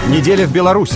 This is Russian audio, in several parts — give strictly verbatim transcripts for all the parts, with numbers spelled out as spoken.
Неделя в Беларуси.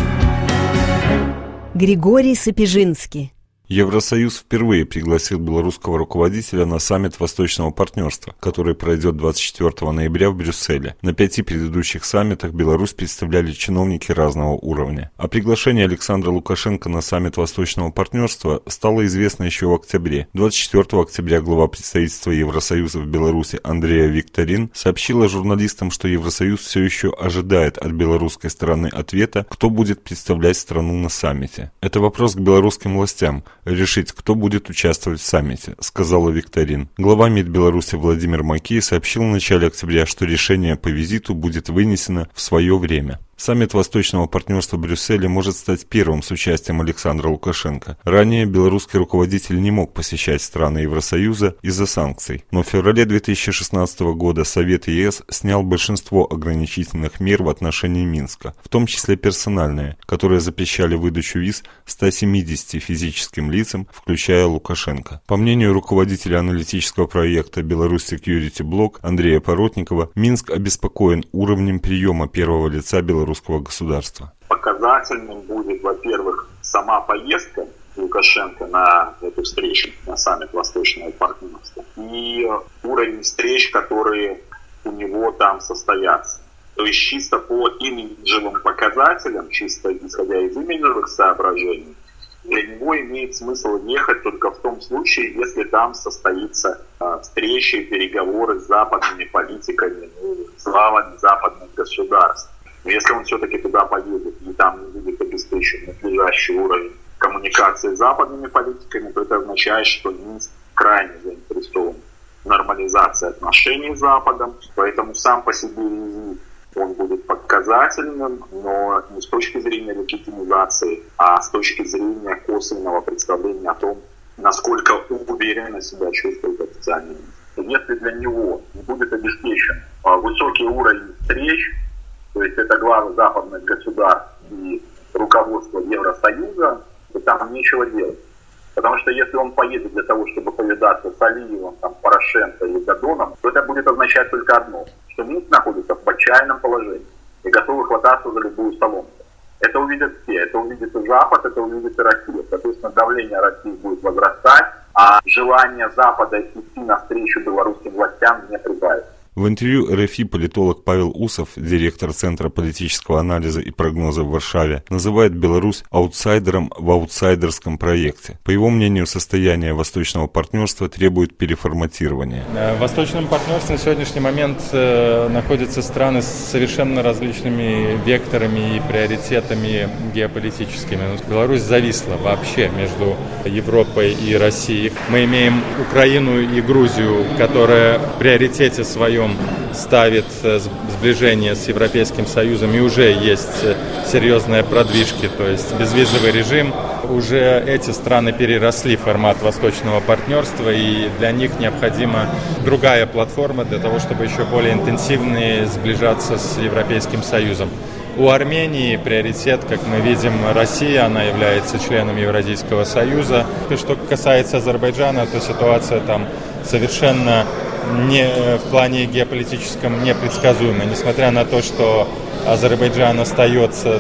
Григорий Сапежинский. Евросоюз впервые пригласил белорусского руководителя на саммит Восточного партнерства, который пройдет двадцать четвёртого ноября в Брюсселе. На пяти предыдущих саммитах Беларусь представляли чиновники разного уровня. О приглашении Александра Лукашенко на саммит Восточного партнерства стало известно еще в октябре. двадцать четвёртого октября глава представительства Евросоюза в Беларуси Андреа Викторин сообщила журналистам, что Евросоюз все еще ожидает от белорусской стороны ответа, кто будет представлять страну на саммите. Это вопрос к белорусским властям. Решить, кто будет участвовать в саммите, сказала Викторин. Глава МИД Беларуси Владимир Макей сообщил в начале октября, что решение по визиту будет вынесено в свое время. Саммит Восточного партнерства в Брюсселе может стать первым с участием Александра Лукашенко. Ранее белорусский руководитель не мог посещать страны Евросоюза из-за санкций. Но в феврале две тысячи шестнадцатого года Совет ЕС снял большинство ограничительных мер в отношении Минска, в том числе персональные, которые запрещали выдачу виз ста семидесяти физическим лицам, включая Лукашенко. По мнению руководителя аналитического проекта Беларусь Security Block Андрея Поротникова, Минск обеспокоен уровнем приема первого лица белорусского русского государства. Показательным будет, во-первых, сама поездка Лукашенко на эту встречу, на саммит Восточного партнерства, и уровень встреч, которые у него там состоятся. То есть чисто по имиджевым показателям, чисто исходя из имиджевых соображений, для него имеет смысл ехать только в том случае, если там состоится э, встречи, переговоры с западными политиками, с главами западных государств. Если он все-таки туда поедет и там не будет обеспечен надлежащий уровень коммуникации с западными политиками, то это означает, что Минск крайне заинтересован в нормализации отношений с Западом. Поэтому сам по себе визит он будет показательным, но не с точки зрения легитимизации, а с точки зрения косвенного представления о том, насколько уверенно себя чувствует официальный Минск. Если для него не будет обеспечен высокий уровень встреч, то есть это главы западных государств и руководство Евросоюза, то там нечего делать. Потому что если он поедет для того, чтобы повидаться с Алиевым, там, Порошенко или Додоном, то это будет означать только одно, что Минск находится в отчаянном положении и готовы хвататься за любую соломку. Это увидят все, это увидит и Запад, это увидит и Россия. Соответственно, давление России будет возрастать, а желание Запада идти навстречу белорусским властям не прибавится. В интервью эр эф и политолог Павел Усов, директор Центра политического анализа и прогноза в Варшаве, называет Беларусь аутсайдером в аутсайдерском проекте. По его мнению, состояние Восточного партнерства требует переформатирования. В Восточном партнерстве на сегодняшний момент находятся страны с совершенно различными векторами и приоритетами геополитическими. Беларусь зависла вообще между Европой и Россией. Мы имеем Украину и Грузию, которые в приоритете своем ставит сближение с Европейским Союзом, и уже есть серьезные продвижки, то есть безвизовый режим. Уже эти страны переросли формат Восточного партнерства, и для них необходима другая платформа для того, чтобы еще более интенсивнее сближаться с Европейским Союзом. У Армении приоритет, как мы видим, Россия, она является членом Евразийского Союза. И что касается Азербайджана, то ситуация там совершенно не, в плане геополитическом непредсказуемо, несмотря на то, что Азербайджан остается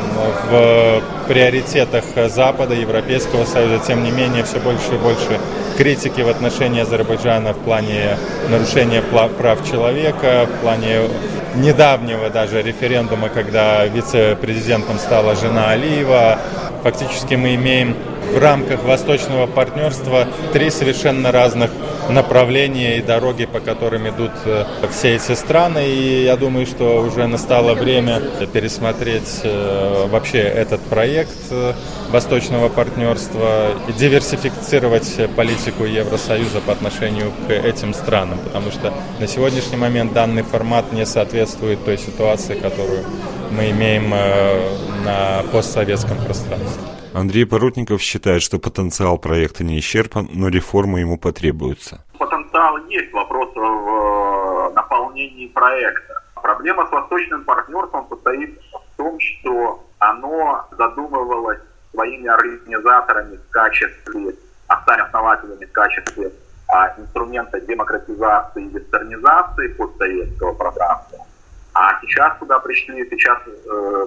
в приоритетах Запада, Европейского Союза, тем не менее все больше и больше критики в отношении Азербайджана в плане нарушения прав человека, в плане недавнего даже референдума, когда вице-президентом стала жена Алиева. Фактически мы имеем в рамках Восточного партнерства три совершенно разных направления и дороги, по которым идут все эти страны. И я думаю, что уже настало время пересмотреть вообще этот проект Восточного партнерства и диверсифицировать политику Евросоюза по отношению к этим странам, потому что на сегодняшний момент данный формат не соответствует той ситуации, которую мы имеем на постсоветском пространстве. Андрей Поротников считает, что потенциал проекта не исчерпан, но реформы ему потребуются. Потенциал есть, вопрос в наполнении проекта. Проблема с Восточным партнерством состоит в том, что оно задумывалось своими организаторами в качестве, основателями в качестве а, инструмента демократизации и вестернизации постсоветского пространства. А сейчас куда пришли? Сейчас э,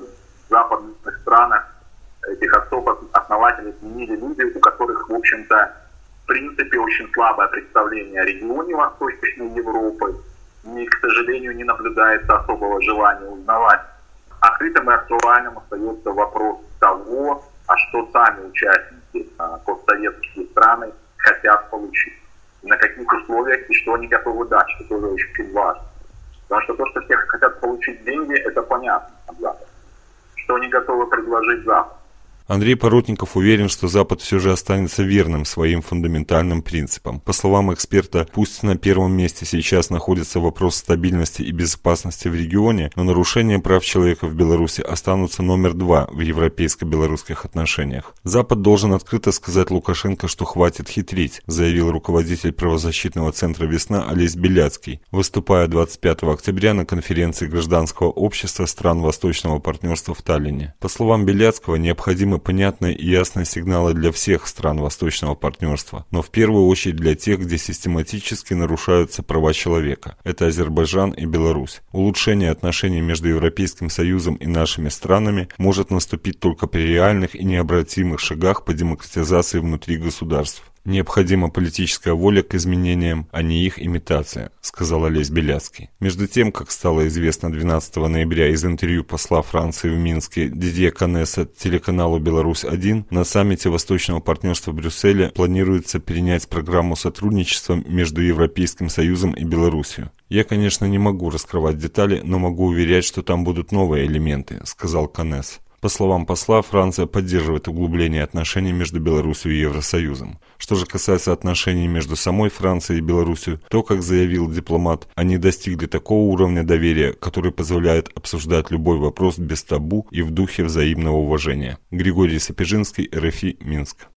западных странах этих отцов-основателей сменили люди, у которых, в общем-то, в принципе, очень слабое представление о регионе Восточной Европы, и, к сожалению, не наблюдается особого желания узнавать. Открытым и актуальным остается вопрос того, а что сами участники а, постсоветские страны хотят получить, на каких условиях и что они готовы дать, что тоже очень важно. Потому что то, что все хотят получить деньги, это понятно от Запада. Что они готовы предложить Западу. Андрей Поротников уверен, что Запад все же останется верным своим фундаментальным принципам. По словам эксперта, пусть на первом месте сейчас находится вопрос стабильности и безопасности в регионе, но нарушения прав человека в Беларуси останутся номер два в европейско-белорусских отношениях. Запад должен открыто сказать Лукашенко, что хватит хитрить, заявил руководитель правозащитного центра «Весна» Олесь Беляцкий, выступая двадцать пятого октября на конференции гражданского общества стран Восточного партнерства в Таллине. По словам Беляцкого, необходимы понятные и ясные сигналы для всех стран Восточного партнерства, но в первую очередь для тех, где систематически нарушаются права человека. Это Азербайджан и Беларусь. Улучшение отношений между Европейским Союзом и нашими странами может наступить только при реальных и необратимых шагах по демократизации внутри государств. Необходима политическая воля к изменениям, а не их имитация, сказал Олесь Беляцкий. Между тем, как стало известно двенадцатого ноября из интервью посла Франции в Минске Дидье Канеса телеканалу «Беларусь один», на саммите Восточного партнерства в Брюсселе планируется перенять программу сотрудничества между Европейским Союзом и Беларусью. «Я, конечно, не могу раскрывать детали, но могу уверять, что там будут новые элементы», сказал Канес. По словам посла, Франция поддерживает углубление отношений между Беларусью и Евросоюзом. Что же касается отношений между самой Францией и Беларусью, то, как заявил дипломат, они достигли такого уровня доверия, который позволяет обсуждать любой вопрос без табу и в духе взаимного уважения. Григорий Сапежинский, эр эф и, Минск.